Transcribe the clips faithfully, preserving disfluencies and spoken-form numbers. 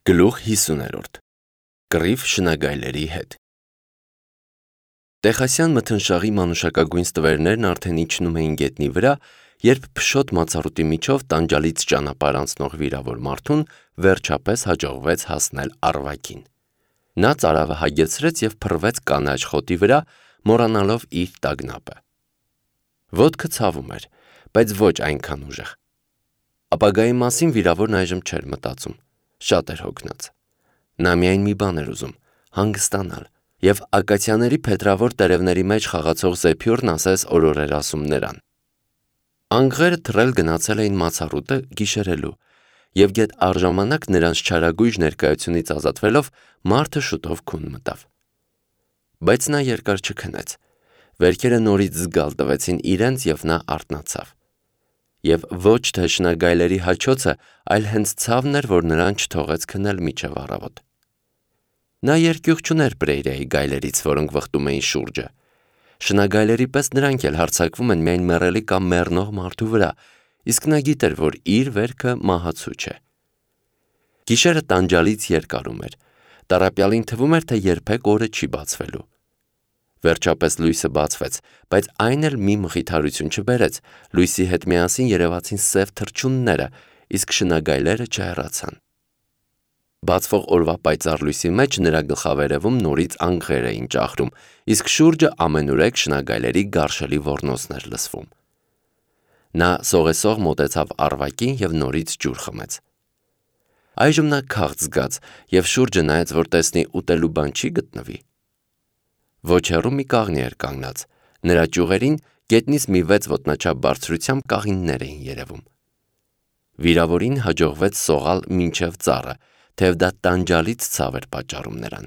Գլուխ հիսուներորդ Կռիվ շնագայլերի հետ Տեխասյան մթնշաղի մանուշակագույն ստվերներն արդեն իջնում էին գետնի վրա, երբ փշոտ մացառուտի միջով տանջալից ճանապարհ անցնող վիրավոր մարդուն վերջապես հաջողվեց հասնել առվակին։ Նա ծարավը հագեցրեց և փռվեց կանաչ խոտի վրա, մոռանալով իր տագնապը։ Ոտքը ցավում էր, բայց ոչ այնքան ուժեղ։ Ապագայի մասին վիրավորն այժմ չէր մտածում, շատ էր հոգնած։ Նա միայն մի բան էր ուզում՝ հանգստանալ, և ակացիաների փետրավոր տերևների մեջ խաղացող զեփյուռն ասես օրոր էր ասում նրան։ Անգղերը թռել գնացել էին մացառուտը գիշերելու, և գեթ առժամանակ նրանց չարագույժ ներկայությունից ազատվելով մարդը շուտով քուն մտավ։ Բայց նա երկար չքնեց, վերքերը նորից զգալ տվեցին իրենց և նա արթնացավ։ Եվ ոչ թե շնագայլերի հաչոցը, այլ հենց ցավն էր, որ նրան չթողեց քնել մինչև առավոտ։ Նա երկյուղ չուներ պրերիայի գայլերից, որոնք վխտում էին շուրջը։ Շնագայլերի պես նրանք էլ հարձակվում են միայն մեռելի կամ մեռնող մարդու վրա, իսկ նա գիտեր, որ իր վերքը մահացու չէ։ Գիշերը տանջալից երկարում էր, տառապյալին թվում էր, թե երբեք օրը չի բացվելու։ Վերջապես լույսը բացվեց, բայց այն էլ մի մխիթարություն չբերեց, լույսի հետ միասին երևացին սև թռչունները, իսկ շնագայլերը չհեռացան։ Բացվող օրվա պայծառ լույսի մեջ նրա գլխավերևում նորից անգղեր էին ճախրում, իսկ շուրջը ամենուրեք շնագայլերի գարշելի ոռնոցն էր լսվում։ Նա սողեսող մոտեցավ առվակին և նորից ջուր խմեց։ Այժմ նա քաղց զգաց և շուրջը նայեց, որ տեսնի ուտելու բան չի գտնվի։ Ոչ հեռու մի կաղնի էր կանգնած, նրա ճյուղերին գետնից մի վեց ոտնաչափ բարձրությամբ կաղինիներ էին երևում։ Վիրավորին հաջողվեց սողալ մինչև ծառը, թեև դա տանջալից ցավ էր պատճառում նրան։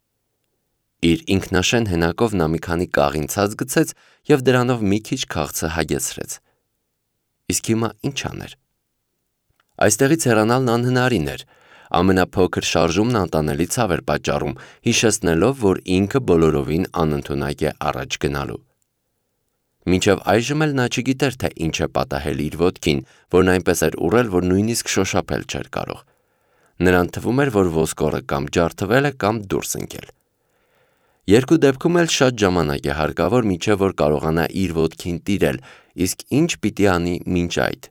Իր ինքնաշեն հենակով նա մի քանի կաղին ցած գցեց և դրանով մի քիչ քաղցը հագեցրեց։ Իսկ հիմա ինչ աներ։ Այստեղից հեռանալն անհնարին էր, ամենափոքր շարժումն անտանելի ցավ էր պատճառում, հիշեցնելով, որ ինքը բոլորովին անընդունակ է առաջ գնալու։ Մինչև այժմ էլ նա չգիտեր, թե ինչ է պատահել իր ոտքին, որն այնպես էր ուռել, որ նույնիսկ շոշափել չէր կարող։ Նրան թվում էր, որ ոսկորը կամ ջարդվել է, կամ դուրս ընկել։ Երկու դեպքում էլ շատ ժամանակ է հարկավոր, մինչև որ կարողանա իր ոտքին տիրել, իսկ ինչ պիտի անի մինչ այդ։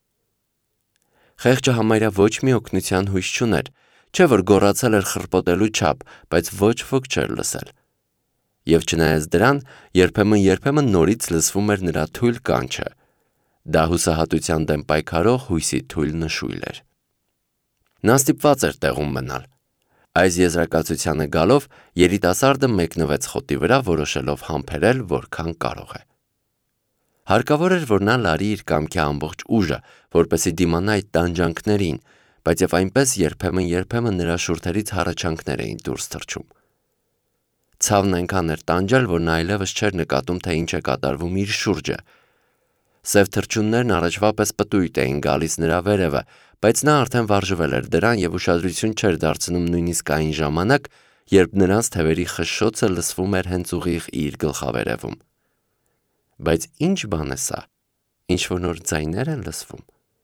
Խեղճը համարյա ոչ մի օգնության հույս չուներ, չէ որ գոռացել էր խռպոտելու չափ, բայց ոչ ոք չէր լսել։ Եվ չնայած դրան, երբեմն-երբեմն նորից լսվում էր նրա թույլ կանչը։ Դա հուսահատության դեմ պայքարող հույսի թույլ նշույլ էր։ Նա ստիպված էր տեղում մնալ։ Այս եզրակացությանը գալով, երիտասարդը մեկնվեց խոտի վրա, որոշելով համբերել, որքան կարող է։ Հարկավոր էր, որ նա լարի իր կամքի ամբողջ ուժը, որպեսզի դիմանա այդ տանջանքներին, բայց և այնպես երբեմն-երբեմն նրա շուրթերից հառաչանքներ էին դուրս թռչում։ Ցավն այնքան էր տանջել, որ նա այլևս չէր նկատում, թե ինչ է կատարվում իր շուրջը։ Սև թռչուններն առաջվա պես պտույտ էին գալիս նրա վերևը, բայց նա արդեն վարժվել էր դրան և ուշադրություն չէր դարձնում նույնիսկ այն ժամանակ, երբ նրանց թևերի խշշոցը լսվում էր հենց ուղիղ իր գլխավերևում։ Բայց ինչ բան է սա, ինչ-որ նոր ձայներ են լսվում։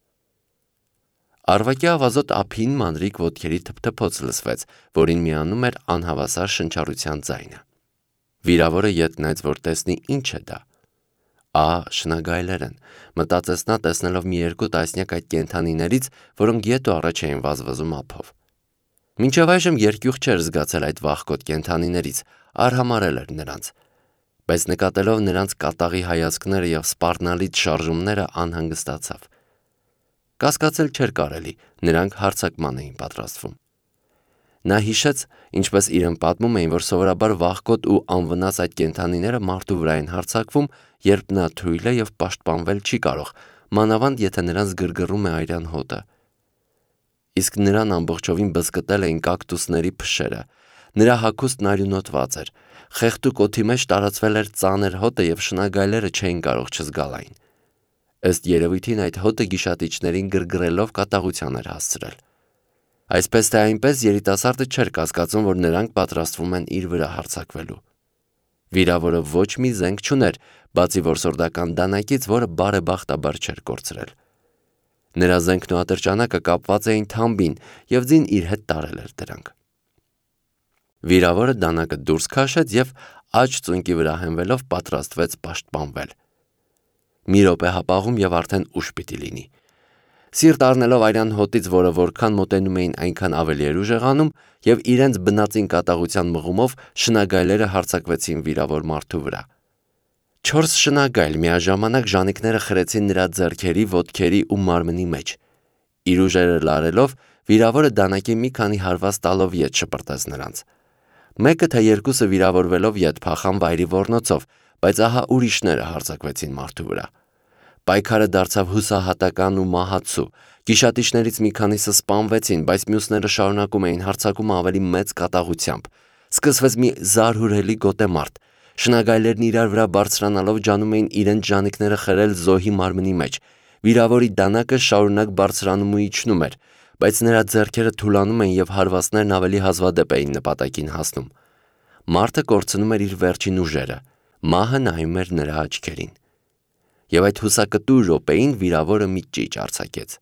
Առվակի ավազոտ ափին մանրիկ ոտքերի թփթփոց լսվեց, որին միանում էր անհավասար շնչառության ձայնը։ Վիրավորը ետ նայեց, որ տեսնի ինչ է դա։ Ահա շնագայլեր են, մտածեց նա, տեսնելով մի երկու տասնյակ այդ կենդանիներից, որոնք ետ ու առաջ էին վազվզում ափով։ Մինչև այժմ երկյուղ չէր զգացել այդ վախկոտ կենդանիներից, արհամարհել էր նրանց, բայց նկատելով նրանց կատաղի հայացքները և սպառնալից շարժումները անհանգստացավ։ Կասկածել չէր կարելի, նրանք հարձակման էին պատրաստվում։ Նա հիշեց, ինչպես իրեն պատմում էին, որ սովորաբար վախկոտ ու անվնաս այդ կենդանիները մարդու վրա են հարձակվում, երբ նա թույլ է և պաշտպանվել չի կարող, մանավանդ եթե նրանց գրգռում է արյան հոտը։ Իսկ նրան ամբողջովին բզկտել էին կակտուսների փշերը, նրա հագուստն արյունոտված էր, խեղդուկ օդի մեջ տարածվել էր ծանր հոտը և շնագայլերը չէին կարող չզգալ այն։ Ըստ երևույթին այդ հոտը գիշատիչներին գրգռելով կատաղության էր հասցրել։ Այսպես թե այնպես երիտասարդը չէր կասկածում, որ նրանք պատրաստվում են իր վրա հարձակվելու։ Վիրավորը ոչ մի զենք չուներ, բացի որսորդական դանակից, որը բարեբախտաբար չէր կորցրել։ Նրա զենքն ու ատրճանակը կապված էին թամբին և ձին իր հետ տարել էր դրանք։ Վիրավորը դանակը դուրս քաշեց և աջ ծունկի վրա հենվելով պատրաստվեց պաշտպանվել։ Մի րոպե հապաղում և արդեն ուշ պիտի լինի։ Սիրտ առնելով արյան հոտից, որը որքան մոտենում էին, այնքան ավելի էր ուժեղանում, և իրենց բնածին կատաղության մղումով շնագայլերը հարձակվեցին վիրավոր մարդու վրա։ Չորս շնագայլ միաժամանակ ժանիքները խրեցին նրա ձեռքերի, ոտքերի ու մարմնի մեջ։ Իր ուժերը լարելով, վիրավորը դանակի մի քանի հարված տալով ետ շպրտեց նրանց։ Մեկը թե երկուսը վիրավորվելով ետ փախան վայրի ոռնոցով, բայց ահա ուրիշները հարձակվեցին մարդու վրա։ Պայքարը դարձավ հուսահատական ու մահացու։ Գիշատիչներից մի քանիսը սպանվեցին, բայց մյուսները շարունակում էին հարձակումը ավելի մեծ կատաղությամբ։ Սկսվեց մի զարհուրելի գոտեմարտ։ Շնագայլերն իրար վրա բարձրանալով ջանում էին իրենց ժանիքները խրել զոհի մարմնի մեջ։ Վիրավորի դանակը շարունակ բարձրանում ու իջնում էր, բայց նրա ձեռքերը թուլանում էին և հարվածներն ավելի հազվադեպ էին նպատակին հասնում։ Մարդը կորցնում էր իր վերջին ուժերը, մահը նայում էր նրա աչքերին։ Եվ այդ հուսակտուր րոպեին վիրավորը մի ճիչ արձակեց։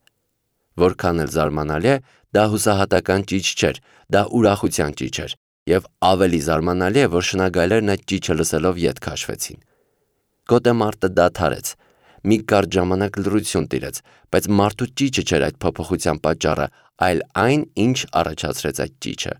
Որքան էլ զարմանալի է, դա հուսահատական ճիչ չէր, դա ուրախության ճիչ էր, և ավելի զարմանալի է, որ շնագայլերն այդ ճիչը լսելով ետ քաշվեցին։ Գոտեմարտը դադարեց։ Մի կարճ ժամանակ լռություն տիրեց, բայց մարդու ճիչը չէր այդ փոփոխության պատճառը, այլ այն, ինչ առաջացրեց այդ ճիչը։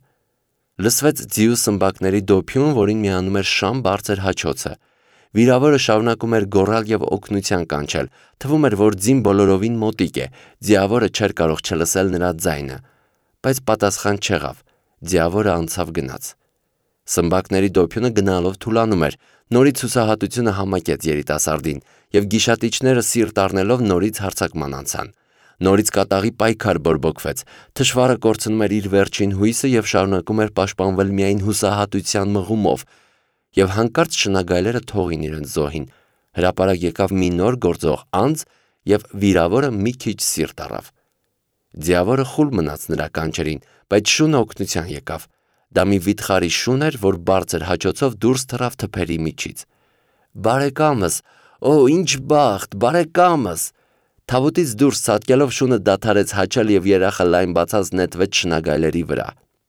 Լսվեց ձիու սմբակների դոփյուն, որին միանում էր շամ բարձր հաչոցը։ Վիրավորը շարունակում էր գոռալ և օգնության կանչել։ Թվում էր, որ ձին բոլորովին մոտիկ է, ձիավորը չէր կարող չլսել նրա ձայնը։ Բայց պատասխան չեղավ, ձիավորը անցավ գնաց։ Սմբակների դոփյունը գնալով թուլանում էր, նորից հուսահատությունը համակեց երիտասարդին, և գիշատիչները սիրտ առնելով նորից հարձակման անցան։ Նորից կատաղի պայքար բորբոքվեց։ Թշվառը կորցնում էր իր վերջին հույսը և շարունակում էր պաշտպանվել միայն հուսահատության մղումով։ Եվ հանկարծ շնագայլերը թողին իրենց զոհին։ Հրապարակ եկավ մի նոր գործող անձ, և վիրավորը մի քիչ սիրտ առավ։ Ձիավորը խուլ մնաց նրա կանչերին, բայց շունը օգնության եկավ։ Դա մի վիթխարի շուն էր, որ բարձր հաչոցով դուրս թռավ թփերի միջից։ Բարեկամս, օ, ինչ բախտ, բարեկամս։ Թավուտից դուրս ցատկելով շունը դադարեց հաչել և երախը լայն բացած նետվեց շնագայլերի վրա։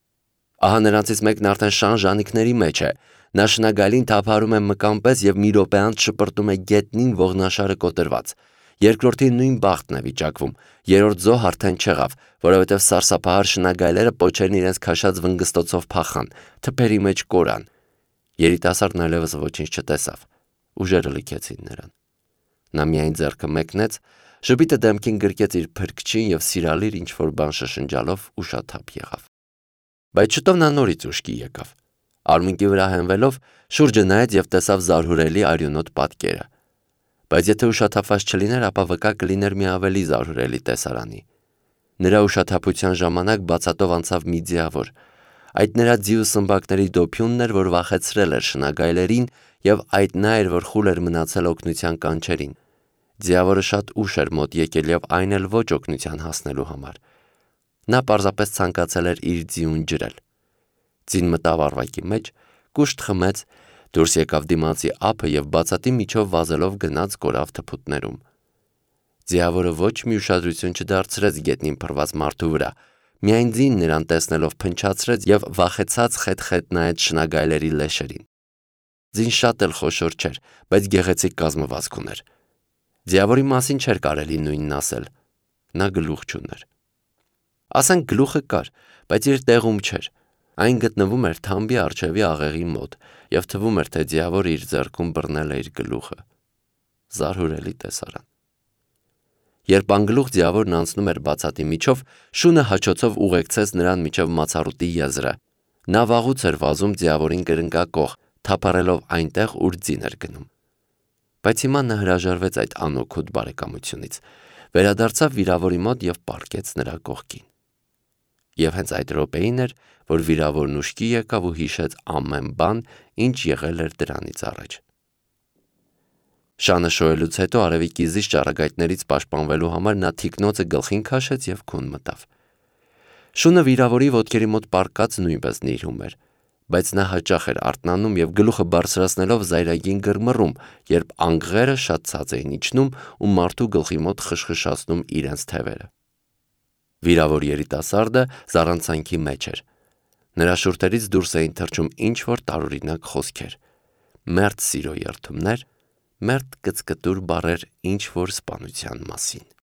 Ահա նրանցից մեկն արդեն շան ժանիքների մեջ է։ Նա շնագայլին թափահարում է մկան պես և մի րոպե անց շպրտում է գետնին ողնաշարը կոտրված։ Երկրորդին նույն բախտն է վիճակվում։ Երրորդ զոհ արդեն չեղավ, որովհետև սարսափահար շնագայլերը պոչերն իրենց քաշած վնգստոցով փախան, թփերի մեջ կորան։ Երիտասարդն այլևս ոչինչ չտեսավ։ Ուժերը լքեցին նրան։ Նա միայն ձեռքը մեկնեց, ժպիտը դեմքին գրկեց իր փրկչին և սիրալիր ինչ-որ բան շշնջալով ուշաթափ եղավ։ Բայց շուտով նա նորից ուշքի եկավ։ Արմունկի վրա հենվելով շուրջը նայեց և տեսավ զարհուրելի արյունոտ պատկերը։ Բայց եթե ուշաթափված չլիներ, ապա վկա կլիներ մի ավելի զարհուրելի տեսարանի։ Նրա ուշաթափության ժամանակ բացատով անցավ մի ձիավոր։ Այդ նրա ձիու սմբակների դոփյունն էր, որ վախեցրել էր շնագայլերին, և այդ նա էր, որ խուլ էր մնացել օգնության կանչերին։ Ձիավորը շատ ուշ էր մոտ եկել և այն էլ ոչ օգնության հասնելու համար։ Նա պարզապես ցանկացել էր իր ձիուն ջրել։ Ձին մտավ առվակի մեջ, կուշտ խմեց, դուրս եկավ դիմացի ափը և բացատի միջով վազելով գնաց կորավ թփուտներում։ Ձիավորը ոչ մի ուշադրություն չդարձրեց գետնին փռված մարդու վրա, միայն ձին նրան տեսնելով փնչացրեց և վախեցած խետ-խետ նայեց շնագայլերի լեշերին։ Ձին շատ էլ խոշոր չէր, բայց գեղեցիկ կազմվածք ուներ։ Ձիավորի մասին չէր կարելի նույնն ասել։ Նա գլուխ չուներ։ Ասենք գլուխը կար, բայց իր տեղում չէր։ Այն գտնվում էր թամբի առջևի աղեղի մոտ, և թվում էր, թե ձիավորը իր ձեռքում բռնել է իր գլուխը։ Զարհուրելի տեսարան։ Երբ անգլուխ ձիավորն անցնում էր բացատի միջով, շունը հաչոցով ուղեկցեց նրան միջև մացառուտի եզրը։ Նա վաղուց էր վազում ձիավորին կրնկակող, թափառելով այնտեղ, ուր ձին էր գնում։ Բայց հիմա նա հրաժարվեց այդ անօգուտ բարեկամությունից, վերադարձավ վիրավորի մոտ և պառկեց նրա կողքին։ Եվ հենց այդ րոպեին էր, որ վիրավորն ուշքի եկավ ու հիշեց ամեն բան, ինչ եղել էր դրանից առաջ։ Շանը շոյելուց հետո արևի կիզիչ ճառագայթներից պաշտպանվելու համար նա թիկնոցը գլխին քաշեց և քուն մտավ։ Շունը վիրավորի ոտքերի մոտ պառկած նույնպես նիրհում էր, բայց նա հաճախ էր արթնանում և գլուխը բարձրացնելով զայրագին գրմռում, երբ անգղերը շատ ցած էին իջնում ու մարդու գլխի մոտ խշխշացնում իրենց թևերը։ Վիրավոր երիտասարդը զառանցանքի մեջ էր։ Նրա շուրթերից դուրս էին թռչում ինչ-որ տարօրինակ խոսքեր, մերթ սիրո երդումներ, մերթ կծկտուր բառեր ինչ-որ սպանության մասին։